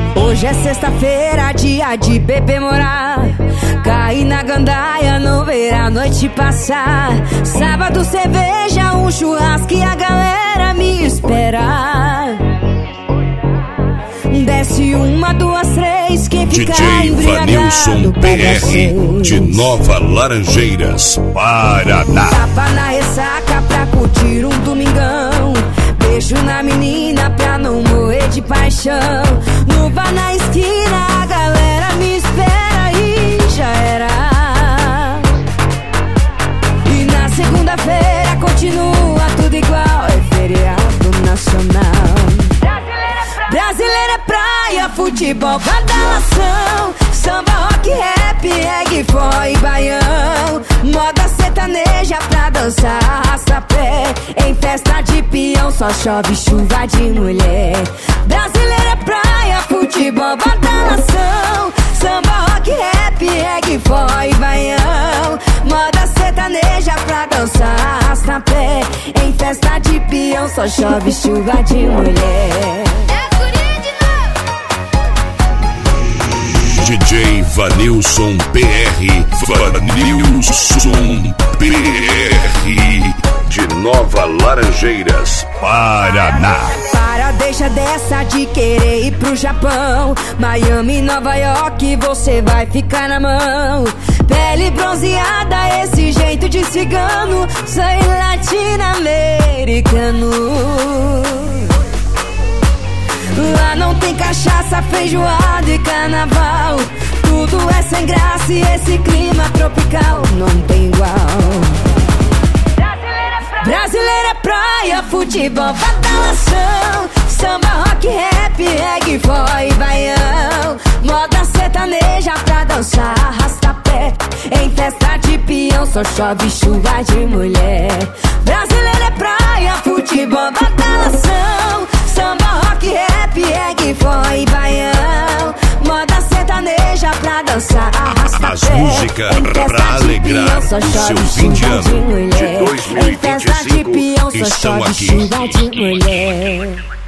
Hoje é sexta-feira, dia de beber morar. Cair na gandaia, não ver a noite passar. Sábado, cerveja, um churrasco e a galera me esperar. Desce uma, duas, três, quem ficar DJ Vanilson PR, de Nova Laranjeiras, Paraná. Tapa na ressaca pra curtir um domingão. Beijo na menina pra não morrer de paixão. No bar na esquina, a galera me espera e já era. E na segunda-feira continua tudo igual, é feriado nacional. Brasileira é praia, futebol, badalação, samba, rock, rap, reggae, forró e baião. Moda sertaneja pra dançar, arrasta-pé. Em festa de peão só chove chuva de mulher. Brasileira é praia, futebol, badalação, samba, rock, rap, reggae, forró e baião. Moda sertaneja pra dançar, arrasta-pé. Em festa de peão só chove chuva de mulher. DJ Vanilson PR, Vanilson PR, de Nova Laranjeiras, Paraná. Para, deixa dessa de querer ir pro Japão. Miami, Nova York, você vai ficar na mão. Pele bronzeada, esse jeito de cigano, sangue latino-americano. Lá não tem cachaça, feijoada e carnaval. Tudo é sem graça e esse clima tropical não tem igual. Brasileira é praia, futebol, badalação, samba, rock, rap, reggae, forró e baião. Moda sertaneja pra dançar, arrasta-pé. Em festa de peão só chove chuva de mulher. Brasileira é praia, futebol, badalação, samba, rock, rap, reggae, forró e baião. Moda sertaneja pra dançar, arrasta-pé. As músicas pra alegrar o seu fim de ano de 2025 estão aqui. Chuva de mulher.